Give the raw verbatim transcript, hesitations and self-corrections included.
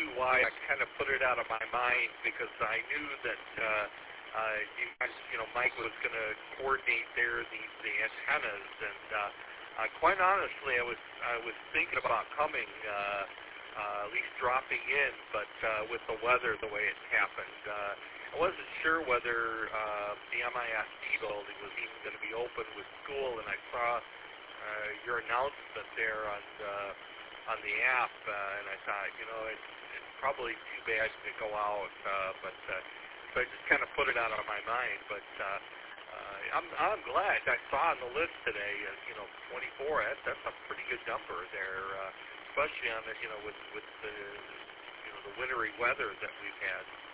too why I kind of put it out of my mind, because I knew that uh, uh, you, guys, you know, Mike was going to coordinate there the, the antennas, and uh, uh, quite honestly, I was I was thinking about coming, uh, uh, at least dropping in, but uh, with the weather the way it happened, uh, I wasn't sure whether uh, the M I S T building was even going to be open with school, and I saw uh, your announcement there on the, on the app, uh, and I thought, you know, it's, it's probably too bad to go out, uh, but uh, so I just kind of put it out of my mind. But uh, uh, I'm I'm glad I saw on the list today, uh, you know, twenty-four. That's that's a pretty good number there, uh, especially on the, you know, with with the you know the wintry weather that we've had.